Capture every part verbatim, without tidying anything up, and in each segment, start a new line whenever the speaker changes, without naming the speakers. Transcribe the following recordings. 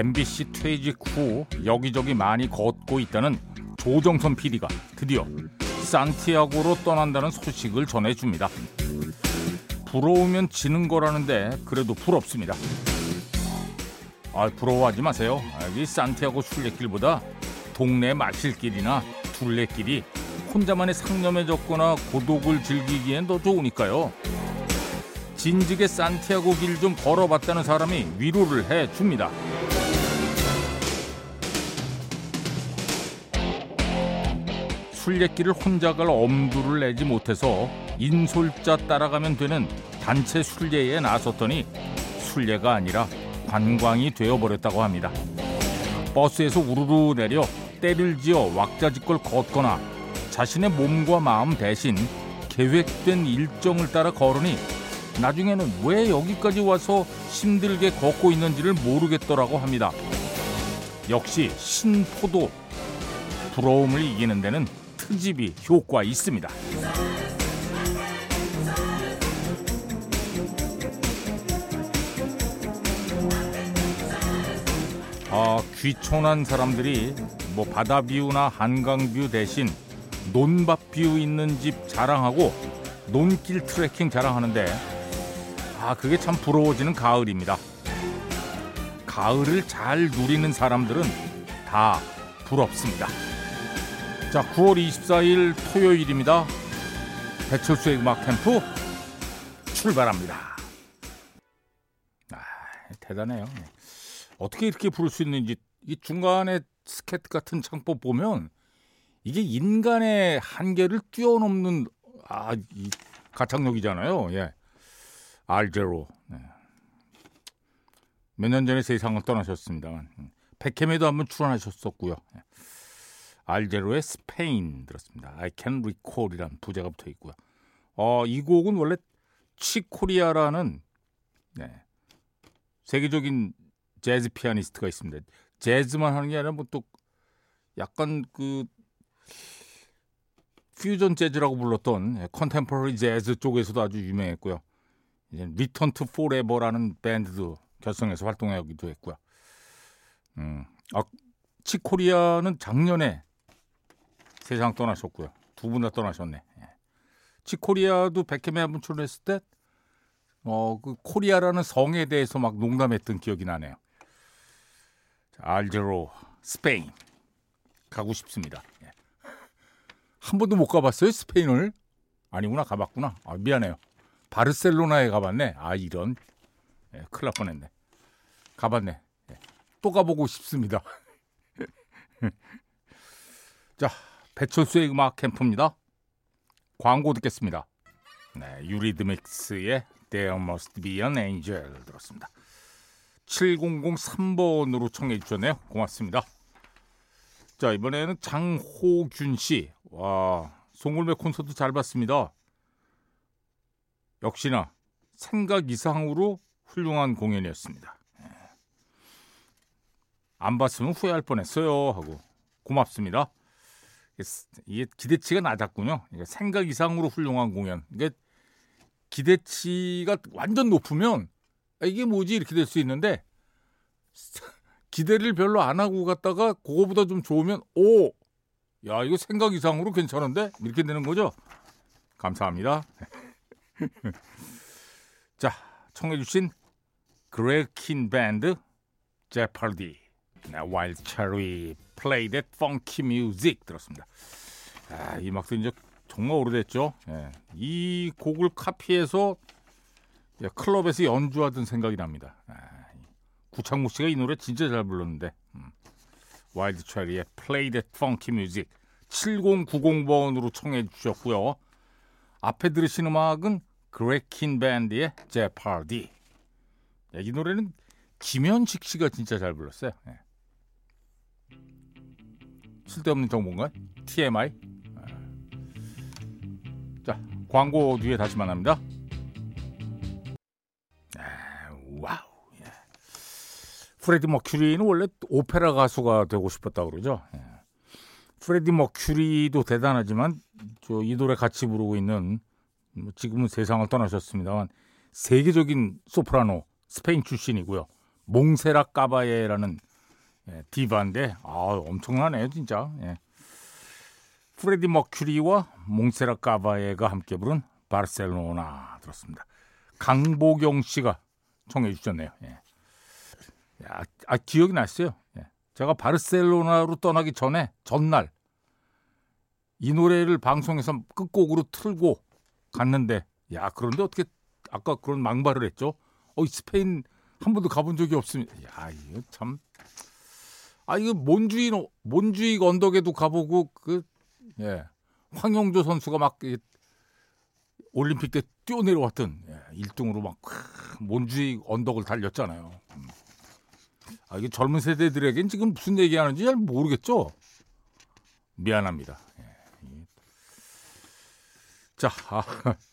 엠비씨 퇴직 후 여기저기 많이 걷고 있다는 조정선 피디가 드디어 산티아고로 떠난다는 소식을 전해줍니다. 부러우면 지는 거라는데 그래도 부럽습니다. 아, 부러워하지 마세요. 이 산티아고 순례길보다 동네 마실길이나 둘레길이 혼자만의 상념에 젖거나 고독을 즐기기엔 더 좋으니까요. 진즉에 산티아고 길 좀 걸어봤다는 사람이 위로를 해줍니다. 순례길을 혼자 갈 엄두를 내지 못해서 인솔자 따라가면 되는 단체 순례에 나섰더니 순례가 아니라 관광이 되어버렸다고 합니다. 버스에서 우르르 내려 때를 지어 왁자지껄 걷거나 자신의 몸과 마음 대신 계획된 일정을 따라 걸으니 나중에는 왜 여기까지 와서 힘들게 걷고 있는지를 모르겠더라고 합니다. 역시 신포도 부러움을 이기는 데는 트집이 효과 있습니다. 아, 귀촌한 사람들이 뭐 바다뷰나 한강뷰 대신 논밭뷰 있는 집 자랑하고 논길 트레킹 자랑하는데, 아, 그게 참 부러워지는 가을입니다. 가을을 잘 누리는 사람들은 다 부럽습니다. 자, 구월 이십사일 토요일입니다. 배철수의 음악 캠프 출발합니다. 아, 대단해요. 어떻게 이렇게 부를 수 있는지, 이 중간에 스케트 같은 창법 보면 이게 인간의 한계를 뛰어넘는 아, 이 가창력이잖아요. 예. 알제로. 네. 몇 년 전에 세상을 떠나셨습니다만 백햄에도 한번 출연하셨었고요. 예. 알제로의 스페인 들었습니다. I can recall이라는 부제가 붙어 있고요. 어, 이 곡은 원래 치코리아라는 네, 세계적인 재즈 피아니스트가 있습니다. 재즈만 하는 게 아니라 뭐 또 약간 그 퓨전 재즈라고 불렀던 컨템포러리 재즈 쪽에서도 아주 유명했고요. 이제 리턴 투 포레버라는 밴드도 결성해서 활동하기도 했고요. 음, 아, 치코리아는 작년에 세상 떠나셨고요. 두 분 다 떠나셨네. 예. 치코리아도 백햄에 한번 출연했을 때 어, 그 코리아라는 성에 대해서 막 농담했던 기억이 나네요. 자, 알제로, 스페인 가고 싶습니다. 예. 한 번도 못 가봤어요, 스페인을? 아니구나, 가봤구나. 아, 미안해요. 바르셀로나에 가봤네. 아, 이런. 예, 큰일 날 뻔했네. 가봤네. 예. 또 가보고 싶습니다. 자, 배철수의 음악 캠프입니다. 광고 듣겠습니다. 네, 유리드믹스의 There Must Be an Angel 들었습니다. 칠공공삼번으로 청해 주셨네요. 고맙습니다. 자, 이번에는 장호균 씨. 와, 송골매 콘서트 잘 봤습니다. 역시나 생각 이상으로 훌륭한 공연이었습니다. 안 봤으면 후회할 뻔했어요 하고 고맙습니다. 이게 기대치가 낮았군요. 생각 이상으로 훌륭한 공연. 이게 기대치가 완전 높으면 이게 뭐지 이렇게 될 수 있는데, 기대를 별로 안 하고 갔다가 그거보다 좀 좋으면 오, 야, 이거 생각 이상으로 괜찮은데 이렇게 되는 거죠. 감사합니다. 자, 청해 주신 그레킨 밴드 제팔디, Wild Cherry Play That Funky Music 들었습니다. 아, 이 음악도 이제 정말 오래됐죠. 예, 이 곡을 카피해서 클럽에서 연주하던 생각이 납니다. 아, 구창모 씨가 이 노래 진짜 잘 불렀는데. 음. Wild Cherry의 Play That Funky Music 칠공구공번으로 청해 주셨고요. 앞에 들으신 음악은 그레킨 밴드의 제팔디. 이 노래는 김현식 씨가 진짜 잘 불렀어요. 예. 쓸데없는 정보인가요? 티엠아이? 아. 자, 광고 뒤에 다시 만납니다. 아, 와우. 예. 프레디 머큐리는 원래 오페라 가수가 되고 싶었다고 그러죠. 예. 프레디 머큐리도 대단하지만 저 이 노래 같이 부르고 있는, 뭐 지금은 세상을 떠나셨습니다만, 세계적인 소프라노, 스페인 출신이고요. 몽세라 까바예라는 예, 디바인데 아, 엄청나네요 진짜. 예. 프레디 머큐리와 몽세라 까바에가 함께 부른 바르셀로나 들었습니다. 강보경 씨가 청해 주셨네요. 예. 야, 아, 기억이 났어요. 예. 제가 바르셀로나로 떠나기 전에 전날 이 노래를 방송에서 끝곡으로 틀고 갔는데, 야, 그런데 어떻게 아까 그런 망발을 했죠? 어, 스페인 한 번도 가본 적이 없습니다. 야, 이거 참, 아, 이거 몬주익 몬주익 언덕에도 가보고 그, 예, 황영조 선수가 막 올림픽 때 뛰어내려왔던 예, 일 등으로 막 몬주익 언덕을 달렸잖아요. 음. 아, 이게 젊은 세대들에겐 지금 무슨 얘기하는지 잘 모르겠죠? 미안합니다. 예. 자, 아,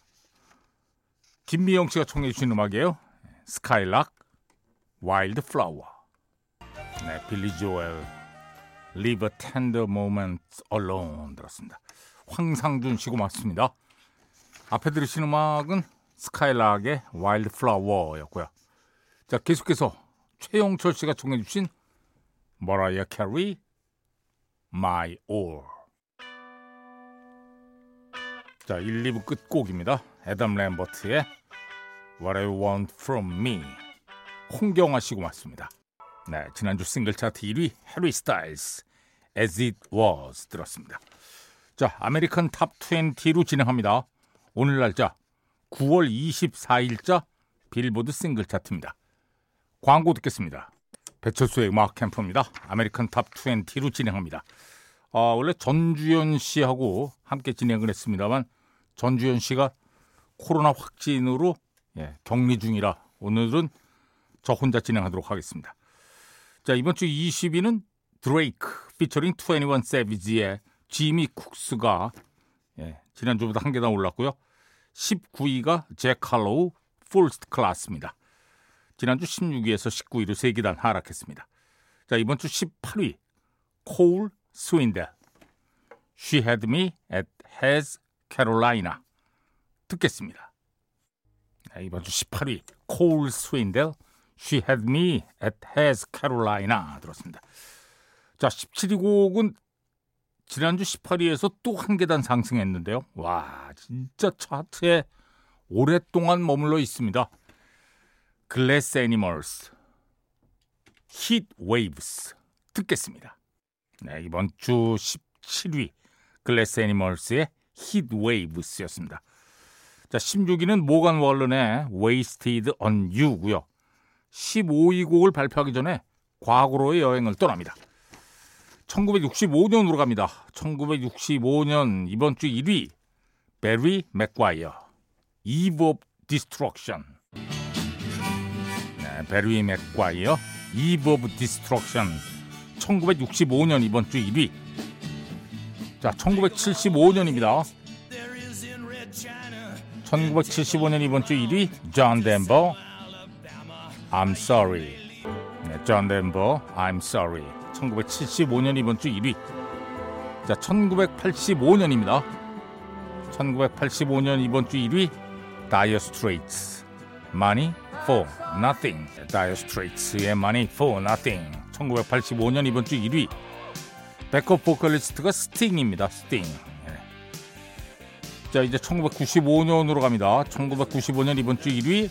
김미영 씨가 청해 주신 음악이에요. 스카일락, 와일드 플라워. 네, 빌리 조엘, Leave a Tender Moment Alone 들었습니다. 황상준 씨 고맙습니다. 앞에 들으신 음악은 스카일락의 와일드 플라워였고요. 자, 계속해서 최영철 씨가 청해 주신 머라이어 캐리, My All. 자, 일, 이 부 끝곡입니다. 애덤 램버트의 What I Want From Me. 홍경아 씨 고맙습니다. 네, 지난주 싱글 차트 일 위 해리 스타일스 As It Was 들었습니다. 자, 아메리칸 탑 이십로 진행합니다. 오늘 날짜 구월 이십사일자 빌보드 싱글 차트입니다. 광고 듣겠습니다. 배철수의 음악 캠프입니다. 아메리칸 탑 이십로 진행합니다. 아, 원래 전주현 씨하고 함께 진행을 했습니다만 전주현 씨가 코로나 확진으로 예, 격리 중이라 오늘은 저 혼자 진행하도록 하겠습니다. 자, 이번 주 이십 위는 드레이크 피처링 이십일 세비지의 지미 쿡스가 예, 지난주보다 한 계단 올랐고요. 십구 위가 잭 할로우 풀스트 클래스입니다. 지난주 십육 위에서 십구 위로 세 계단 하락했습니다. 자, 이번 주 십팔 위 콜 스윈델 She Had Me at Has Carolina 듣겠습니다. 네, 이번 주 십팔 위 콜 스윈델 She Had Me at Has Carolina 들었습니다. 자, 십칠 위 곡은 지난주 십팔 위에서 또 한 계단 상승했는데요. 와, 진짜 차트에 오랫동안 머물러 있습니다. Glass Animals Heat Waves 듣겠습니다. 네, 이번 주 십칠 위 Glass Animals의 Heat Waves였습니다. 자, 십육 위는 모간 월런의 Wasted on You고요. 십오 위 곡을 발표하기 전에 과거로의 여행을 떠납니다. 천구백육십오 년으로 갑니다. 천구백육십오 년 이번 주 일 위 베리 맥과이어 Eve of Destruction. 네, 베리 맥과이어 Eve of Destruction. 천구백육십오 년 이번 주 일 위. 자, 천구백칠십오 년입니다. 천구백칠십오 년 이번 주 일 위 존 덴버 I'm Sorry. 네, 존 덴버 I'm Sorry. 천구백칠십오 년 이번 주 일 위. 자, 천구백팔십오 년입니다. 천구백팔십오 년 이번 주 일 위 Dire Straits Money for Nothing. Dire Straits의 Money for Nothing. 천구백팔십오 년 이번 주 일 위 백업 보컬리스트가 스팅입니다. 스팅. 네. 자, 이제 천구백구십오 년으로 갑니다. 천구백구십오 년 이번 주 일 위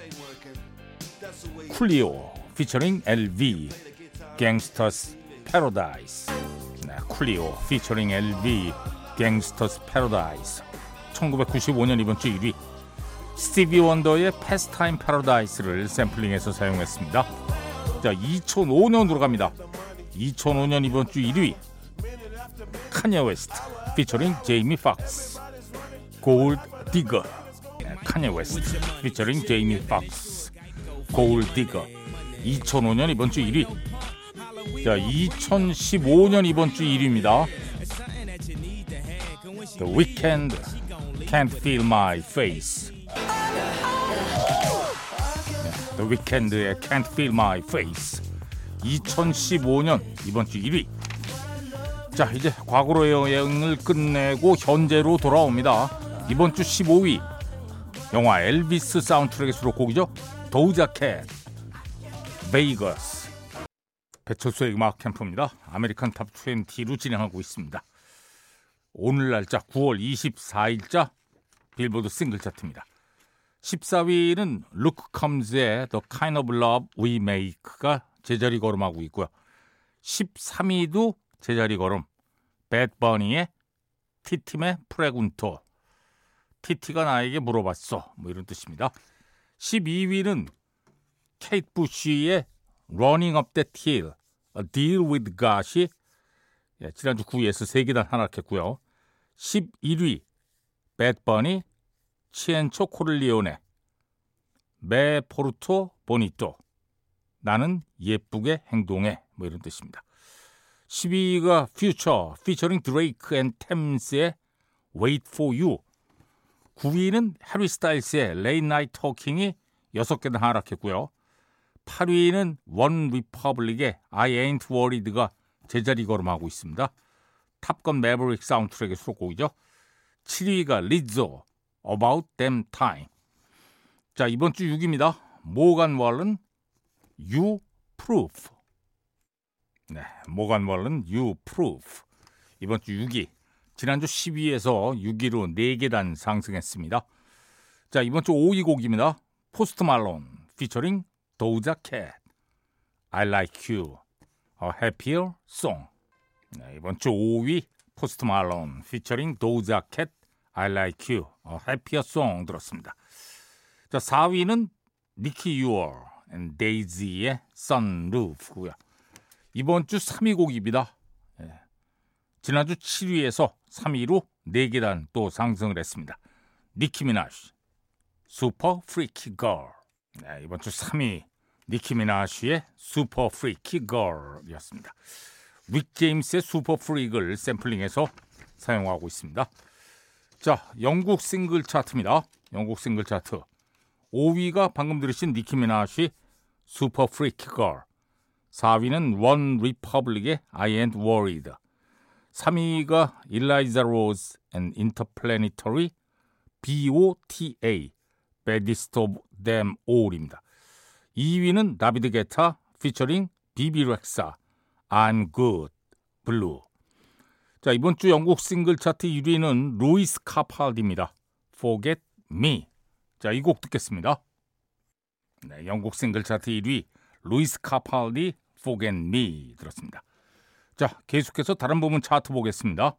쿨리오 피처링 엘비 Gangsta's Paradise. 네, 쿨리오 피처링 엘비 Gangsta's Paradise. 천구백구십오 년 이번 주 일 위 스티비 원더의 Pastime Paradise를 샘플링해서 사용했습니다. 자, 이천오 년으로 갑니다. 이천오 년 이번 주 일 위 카니에 웨스트 피처링 제이미 팍스 골드 디거. 카니에 웨스트 피처링 제이미 팍스 골드 디거. 이천오 년 이번 주 일 위. 자, 이천십오 년 이번 주 일 위입니다. The Weeknd Can't Feel My Face. The Weeknd의 Can't Feel My Face. 이천십오 년 이번 주 일 위. 자, 이제 과거로의 여행을 끝내고 현재로 돌아옵니다. 이번 주 십오 위 영화 엘비스 사운드트랙의 수록곡이죠. 도우자 캣 베이거스. 배철수의 음악 캠프입니다. 아메리칸 탑 이십로 진행하고 있습니다. 오늘 날짜 구월 이십사일자 빌보드 싱글 차트입니다. 십사 위는 루크 컴즈의 The Kind of Love We Make가 제자리 걸음하고 있고요. 십삼 위도 제자리 걸음, 배드 버니의 티팀의 프레군토. 티티가 나에게 물어봤어, 뭐 이런 뜻입니다. 십이 위는 케이트 부시의 Running Up That Hill, A Deal With God이 예, 지난주 구 위에서 세 계단 하락했고요. 십일 위 배드 버니, 치엔초 코를리오네, 메 포르토 보니토, 나는 예쁘게 행동해, 뭐 이런 뜻입니다. 십이 위가 퓨처 피처링 드레이크 앤 템스의 Wait For You. 구 위는 해리 스타일스의 Late Night Talking이 여섯 계단 하락했고요. 팔 위는 원 리퍼블릭의 I Ain't Worried가 제자리 걸음하고 있습니다. 탑건 매버릭 사운드트랙의 수록곡이죠. 칠 위가 리조 About Damn Time. 자, 이번 주 육 위입니다. 모간 월런 You Proof. 네, 모간 월런 You Proof. 이번 주 육 위. 지난주 십 위에서 육 위로 네 계단 상승했습니다. 자, 이번 주 오 위 곡입니다. 포스트 말론 피처링 도자 캣, I Like You, A Happier Song. 네, 이번 주 오 위 포스트 말론 피처링 도자 캣, I Like You, A Happier Song 들었습니다. 자, 사 위는 니키 유얼 and 데이지의 Sunroof고요. 이번 주 삼 위 곡입니다. 네, 지난주 칠 위에서 삼 위로 네 계단 또 상승을 했습니다. 니키 미나시, Super Freaky Girl. 네, 이번 주 삼 위 니키 미나시의 Super Freaky Girl이었습니다. 릭 제임스의 Super Freak을 샘플링해서 사용하고 있습니다. 자, 영국 싱글 차트입니다. 영국 싱글 차트 오 위가 방금 들으신 니키 미나시 Super Freaky Girl, 사 위는 원 리퍼블릭의 I Ain't Worried, 삼 위가 일라이자 로즈 and Interplanetary 비 오 티 에이 Baddest of Them All입니다. 이 위는 다비드 게타 피처링 비비 렉사 I'm Good Blue. 자, 이번 주 영국 싱글 차트 일 위는 루이스 카팔디입니다. Forget Me. 자, 이 곡 듣겠습니다. 네, 영국 싱글 차트 일 위 루이스 카팔디 Forget Me 들었습니다. 자, 계속해서 다른 부분 차트 보겠습니다.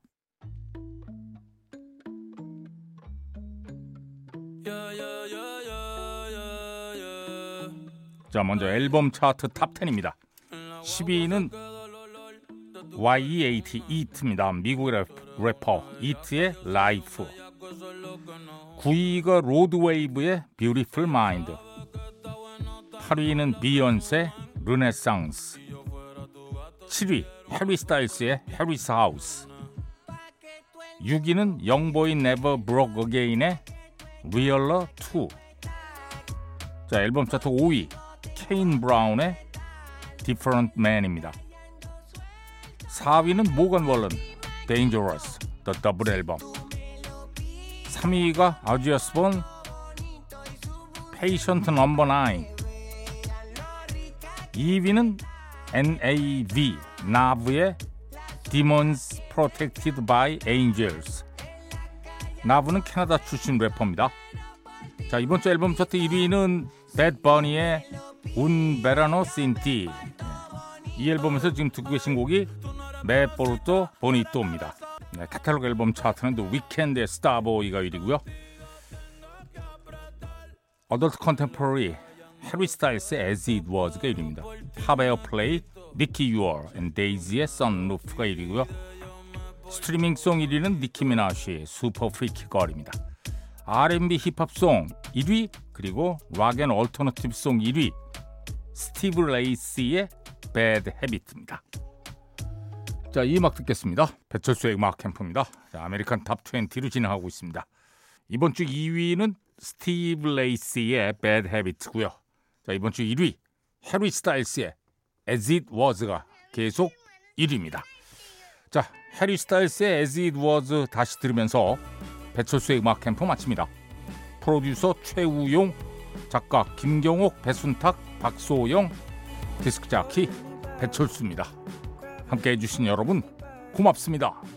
자, 먼저 앨범 차트 탑 텐입니다. 십 위는 와이 이 에이 티, 이트입니다. 미국의 래퍼 이트의 라이프. 구 위가 로드웨이브의 Beautiful Mind. 팔 위는 비욘세 르네상스. 칠 위 해리 스타일스의 해리스 하우스. 육 위는 영보이 네버 브록 어게인의 리얼러 투. 자, 앨범 차트 오 위 케인 브라운의 Different Man입니다. 사 위는 모건 월런 Dangerous The 더블 앨범. 삼 위가 아지 오스본 Patient 넘버 나인. 이 위는 엔 에이 브이 나브의 Demons Protected by Angels. 나브는 캐나다 출신 래퍼입니다. 자, 이번 주 앨범 차트 일 위는 배드 버니의 Un Verano Sin Ti. 이 앨범에서 지금 듣고 계신 곡이 메 포르토 보니토입니다. 네, 카탈로그 앨범 차트는 The Weeknd의 Starboy가 일 위고요. 어덜트 컨템포러리 해리 스타일스의 As It Was가 일 위입니다. 팝 에어플레이 니키 유얼 and 데이지의 Sunroof가 일 위고요. 스트리밍송 일 위는 니키 미나시의 Super Freaky Girl입니다. 알 앤 비 힙합송 일 위, 그리고 락 앤 얼터너티브 송 일 위 스티브 레이시의 Bad Habit입니다. 자, 이 음악 듣겠습니다. 배철수의 음악 캠프입니다. 자, 아메리칸 탑 이십로 진행하고 있습니다. 이번 주 이 위는 스티브 레이시의 Bad Habit고요. 자, 이번 주 일 위 해리 스타일스의 As It Was가 계속 일 위입니다. 자, 해리 스타일스의 As It Was 다시 들으면서 배철수의 음악 캠프 마칩니다. 프로듀서 최우용, 작가 김경옥, 배순탁, 박소영, 디스크 자키 배철수입니다. 함께해 주신 여러분 고맙습니다.